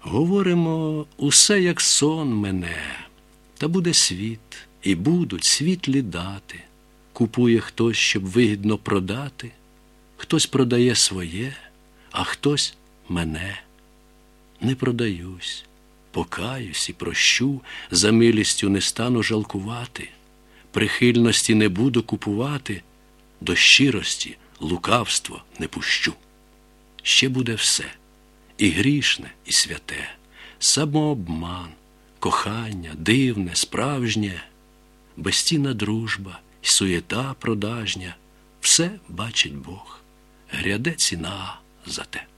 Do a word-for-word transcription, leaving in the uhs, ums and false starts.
Говоримо, усе як сон мене, та буде світ, і будуть світлі дати. Купує хтось, щоб вигідно продати, хтось продає своє, а хтось мене. Не продаюсь, покаюсь і прощу, за милістю не стану жалкувати, прихильності не буду купувати, до щирості лукавство не пущу. Ще буде все, і грішне, і святе, самообман, кохання, дивне, справжнє, безцінна дружба і суєта продажня, все бачить Бог, гряде ціна за те.